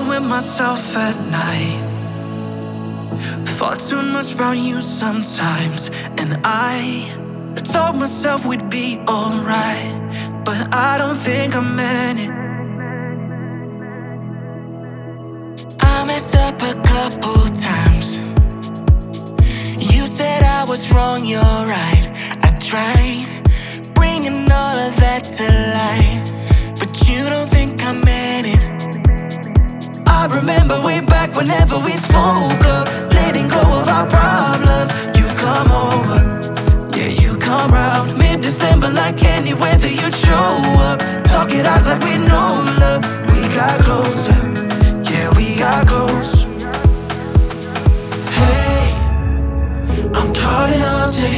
alone with myself at night. Thought too much about you sometimes, and I told myself we'd be alright, but I don't think I meant it. I messed up a couple times. You said I was wrong, you're right. I tried bringing all of that to light, but you don't think I meant it. I remember way back whenever we spoke up, letting go of our problems. You come over, yeah, you come round. Mid-December like any weather, you'd show up. Talk it out like we know love. We got closer, yeah, we got close. Hey, I'm caught up to